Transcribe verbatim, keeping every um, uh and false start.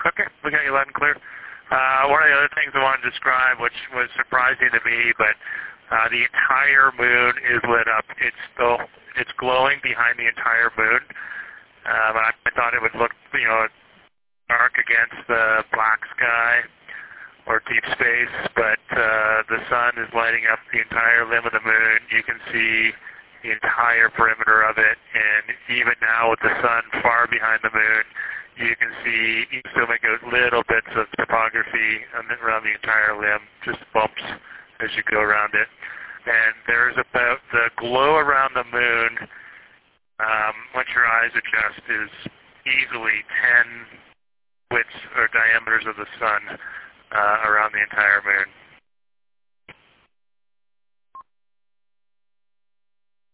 Okay, we got you loud and clear. Uh, one of the other things I want to describe, which was surprising to me, but uh, the entire moon is lit up. It's still, it's glowing behind the entire moon. Um, I, I thought it would look, you know, dark against the black sky or deep space, but uh, the sun is lighting up the entire limb of the moon. You can see the entire perimeter of it, and even now with the sun far behind the moon, you can see, you can still make out little bits of topography around the entire limb, just bumps as you go around it. And there's about, the glow around the moon, um, once your eyes adjust, is easily ten widths or diameters of the sun uh, around the entire moon.